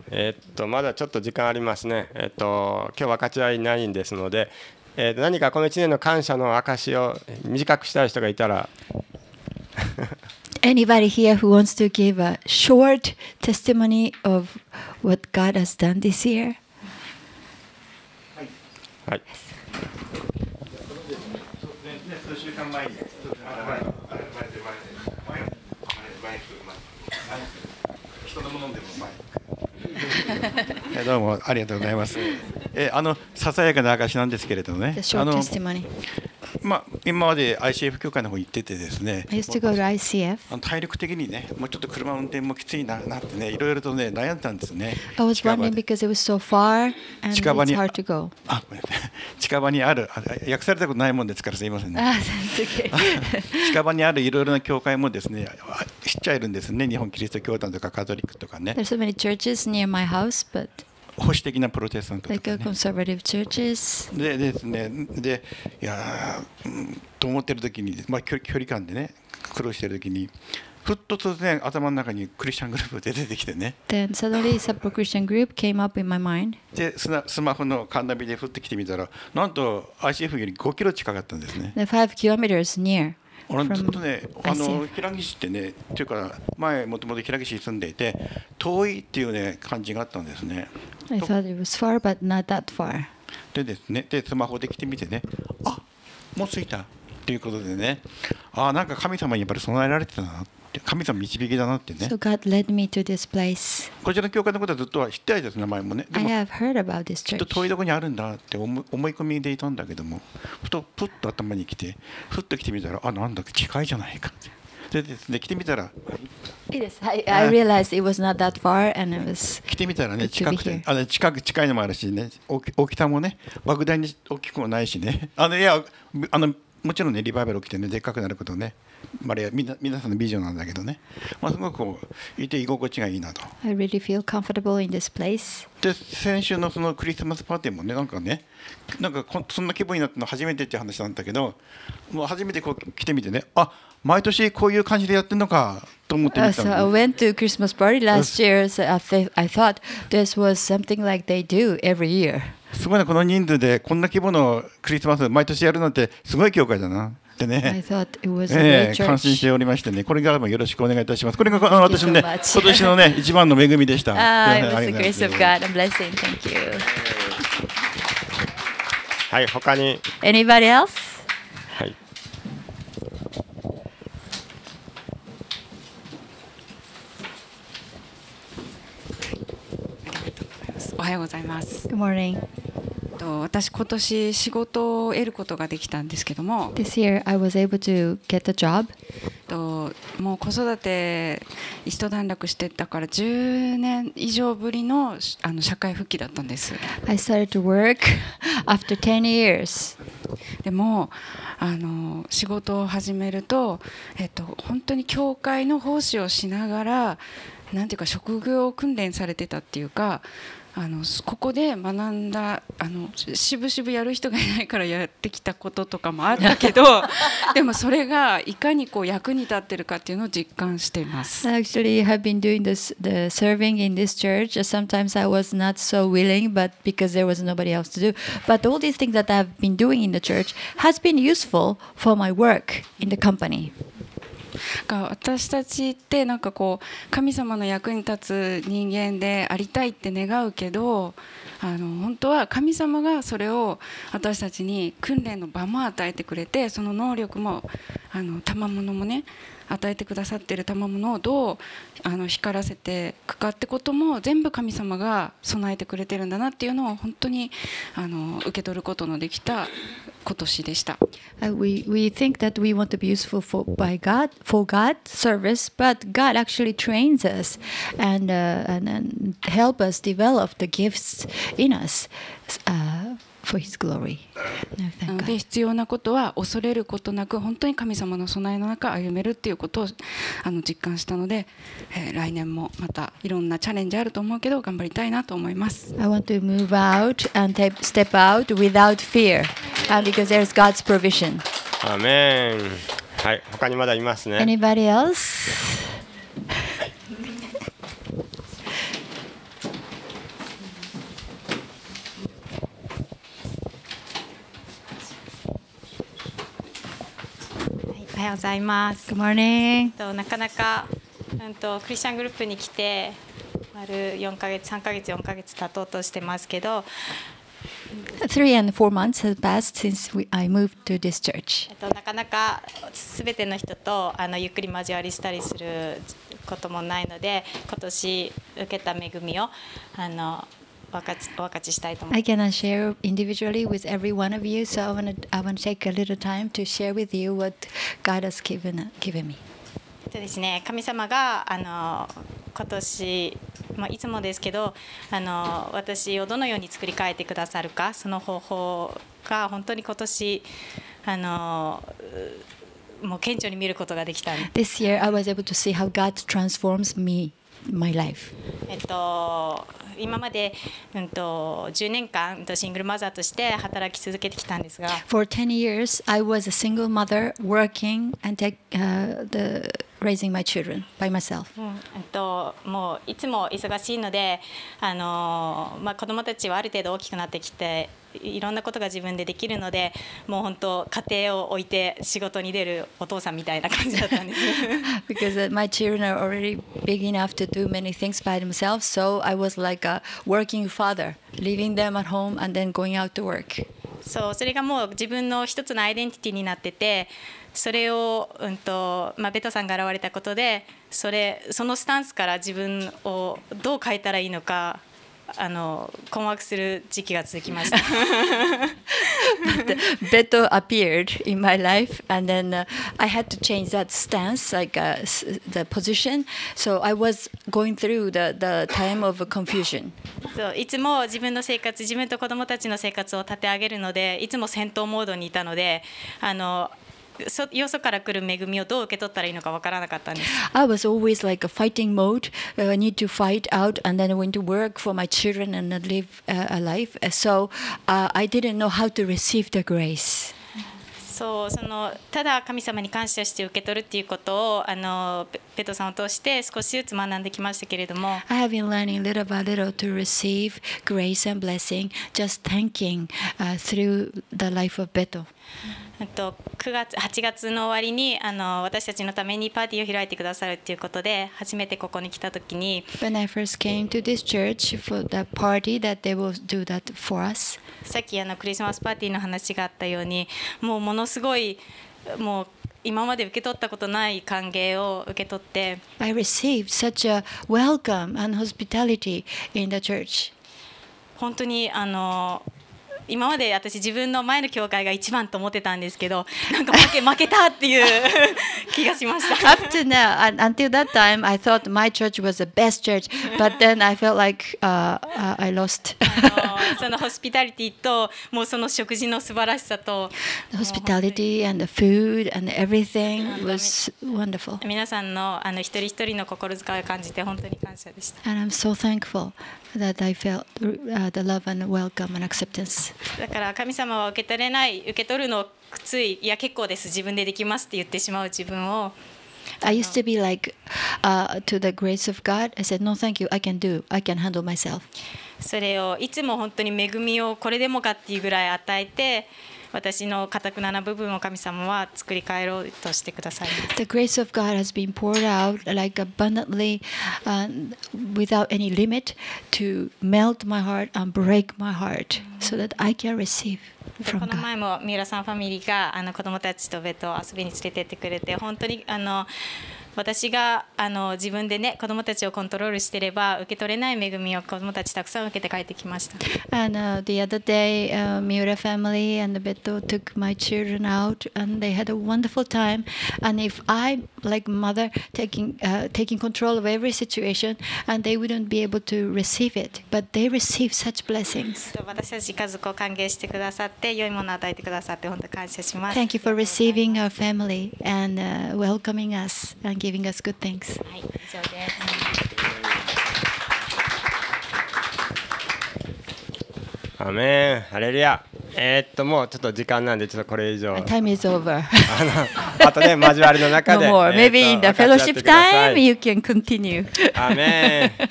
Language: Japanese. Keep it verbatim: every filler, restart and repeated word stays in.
えーっとまだちょっと時間ありますね。えーっと今日分かち合いないんですので、えーっと何かこのいちねんの感謝の証を短くしたい人がいたら。 Anybody here who wants to give a short testimony of what God has done this year? はい。 数週間前に人のものでも前どうもありがとうございます。えあのささやかな証なんですけれどもね。 The short あの testimony. まあ、今まで アイシーエフ 協会の方行っててですね、 I used to go to アイシーエフ. あの体力的にね、もうちょっと車運転もきついななってね、いろいろとね悩んだんですね。 I was 近場 wondering で because it was so far and 近場 it's に hard to go. あごめんなさい近場にあるあ訳されたことないもんですからすいませんね。 Ah, that's okay. 近場にあるいろいろな教会もですね知っちゃいるんですね。日本キリスト教団とかカトリックとかね、 There's so many churches near my house, but 保守的なプロテスタントと like か uh, ね。 conservative churches. でですね、でいやー、うん、と思ってる時に、まあ、距離距離感でね苦労してる時にふっと突然頭の中にクリスチャングループで出てきてね、 Then suddenly a Subco-Christian group came up in my mind. でスナスマホのカーナビで降ってきてみたらなんと アイシーエフ よりごキロ近かったんですね。 The five kilometers near 俺ずっと from ねあのアイシーエフ. 平岸ってねっていうか前もともと平岸に住んでいて遠いっていうね感じがあったんですね。 I thought it was far, but not that far. でですね、でスマホで来てみてね、あもう着いたっていうことでね、あなんか神様にやっぱり備えられてたなって、神様導きだなってね。 So God led me to this place. こちらの教会のことはずっとは知ってたです、名前もね。で I も have heard about this きっと church. 遠いところにあるんだって思い思い込みでいたんだけども、ふとプッと頭に来て、ふっと来てみたら、あなんだ近いじゃないかって。でですね来てみたら、 Yes, I, I realized it was not that far, and it was 来てみたらね good to 近 be くて here. あの近く近いのもあるしね、大き大きさもね莫大に大きくもないしね、あのいやあのもちろんねリバイバル起きてねでっかくなることね、まあ、あれはみんな皆さんのビジョンなんだけどね、まあ、すごくこういて居心地がいいなと。 I really feel comfortable in this place. で先週のそのクリスマスパーティーもねなんかねなんかこそんな気分になったの初めてっていう話なんだけど、もう初めてこう来てみてね、あ毎年こういう感じでやってるのかと思ってみ Uh, た so I の、 went to Christmas party last year. So I, th- I thought this was something like they do every year. すごいなこの人数でこんな規模のクリスマス毎年やるなんてすごい教会だなってね。 I thought it was a え great え、感心し church. ておりましてね、これからもよろしくお願いいたします。これがあの Thank you 私のね、 so much. 今年のね、一番の恵みでした。 Ah, it あ was り the がとうござい grace ます of God. A blessing. Thank you. はい、他に。 Anybody else? はい。 おはようございます。 Good morning. と私今年仕事を得ることができたんですけども、 This year I was able to get a job. ともう子育て一段落してたからじゅうねん以上ぶりのあの社会復帰だったんです。 I started to work after ten years. でもあの仕事を始めると、えっと、本当に教会の奉仕をしながらなんていうか職業訓練されてたっていうか、あのここで学んだあのしぶしぶやる人がいないからやってきたこととかもあったけどでもそれがいかにこう役に立ってるかっていうのを実感しています。 I actually have been doing this, the serving in this church. Sometimes I was not so willing, but because there was nobody else to do. But all these things that I've been doing in the church has been useful for my work in the company. が私たちってなんかこう神様の役に立つ人間でありたいって願うけど、あの本当は神様がそれを私たちに訓練の場も与えてくれて、その能力もあの賜物もね与えてくださっている賜物をどうあの光らせていくかってことも全部神様が備えてくれてるんだなっていうのを本当にあの受け取ることのできた今年でした。 Uh, we, we think that we want to be useful for, by God, for God's service, but God actually trains us and, uh, and, and help us develop the gifts in us uh, for His glory. No, な thank ので God. 必要なことは恐れることなく本当に神様の備えの中歩めるっていうことをあの実感したので、えー来年もまたいろんなチャレンジあると思うけど頑張りたいなと思います。 I want to move out and ta- step out without fear, uh, because there's God's provision. アーメン。はい、他にまだいますね。 Anybody else? ようございます。 Good morning. となかなか、うん、とクリスチャングループに来て丸よんかげつさんかげつよんかげつ経とうとしてますけど、 Three and four months has passed since we, I moved to this church. えっと、なかなかすべての人とあのゆっくり交わりしたりすることもないので、今年受けた恵みをあのお分かちお分かちしたいと思い I ます。 cannot share individually with every one of you, so I want to I want to take a little time to share with you what God has given given me. えっとですね、神様があの今年、まあ、いつもですけどあの私をどのように作り変えてくださるか、その方法が本当に今年あのもう顕著に見ることができたんです。 This year, I was able to see how God transforms me, my life. えっと、今まで、うんと、じゅうねんかんシングルマザーとして働き続けてきたんですが、 For ten years, I was a single mother working and take, uh, the, raising my children by myself. うんえっと、もういつも忙しいので、あのまあ、子どもたちはある程度大きくなってきていろんなことが自分でできるので、もう本当家庭を置いて仕事に出るお父さんみたいな感じだったんです。 Because uh, my children are already big enough to do many things by themselves, so I was like a working father, leaving them at home and then going out to work. そう、それがもう自分の一つのアイデンティティになってて、それを、うんとまあ、ベトさんが現れたことで、それそのスタンスから自分をどう変えたらいいのか、あの困惑する時期が続きました。 Beto appeared in my life, and then uh, I had to change that stance, like uh, s- the position. So I was going through the, the time of confusion. そういつも自分の生活、自分と子どもたちの生活を立て上げるので、いつも戦闘モードにいたので、あのそよそから来る恵みをどう受け取ったらいいのかわからなかったんです。 I was always like a fighting mode. Uh, I need to fight out, and then I went to work for my children and uh, live uh, a life. Uh, So uh, I didn't know how to receive the grace. そうそのただ神様に感謝して受け取るっていうことをあのペペトさんを通して少しずつ学んできましたけれども、 I have been learning little by little to receive grace and blessing, just thanking uh, through the life of Beto. あとくがつはちがつの終わりにあの私たちのためにパーティーを開いてくださるっていうことで、初めてここに来た時に、 When I first came to this church for the party that they will do that for us, さっきあのクリスマスパーティーの話があったように、もうものすごいもう今まで受け取ったことない歓迎を受け取って、 I received such a welcome and hospitality in the church. 本当にあの今まで私自分の前の教会が一番と思ってたんですけど、なんか負け負けたっていう気がしました。 Up to now, and until that time, I thought my church was the best church, but then I felt like uh, uh, I lost. あのそのホスピタリティともうその食事の素晴らしさと The hospitality and the food and everything was wonderful. 皆さんのあの一人一人の心遣いを感じて本当に感謝でした。 And I'm so thankful that I felt uh, the love and welcome and acceptance. だから神様は受け取れない、受け取るのをつい、いや結構です自分でできますって言ってしまう自分を、 I used to be like, uh, to the grace of God, I said, no, thank you, I can do, I can handle myself. それをいつも本当に恵みをこれでもかっていうぐらい与えて、私の堅くなな部分を神様は作り変えろうとしてくださいます。 The grace of God has been poured out like abundantly, uh, without any limit, to melt my heart and break my heart, so that I can receive で from この God. 前も三浦さんファミリーがあの子どもたちとベッドを遊びに連れてってくれて、本当にあの私があの自分でね子どもたちをコントロールしてれば受け取れない恵みを子どもたちたくさん受けて帰ってきました。 And uh, the other day, uh, Miura family and Beto took my children out, and they had a wonderful time. And if I, like mother, taking uh, taking control of every situation, and they wouldn't be able to receive it, but they receive such blessings. 私たち家族を歓迎してくださって良いものを与えてくださって本当に感謝します。 Thank you for receiving our family and uh, welcoming us and giving us good things. はい、以上です。 アメン、ハレルヤ。えーっともうちょっと時間なんでちょっとこれ以上 Time is over. あのあとね交わりの中 No で more. えーっと Maybe in the 分かち合って fellowship くださ time い。 you can continue. アメン。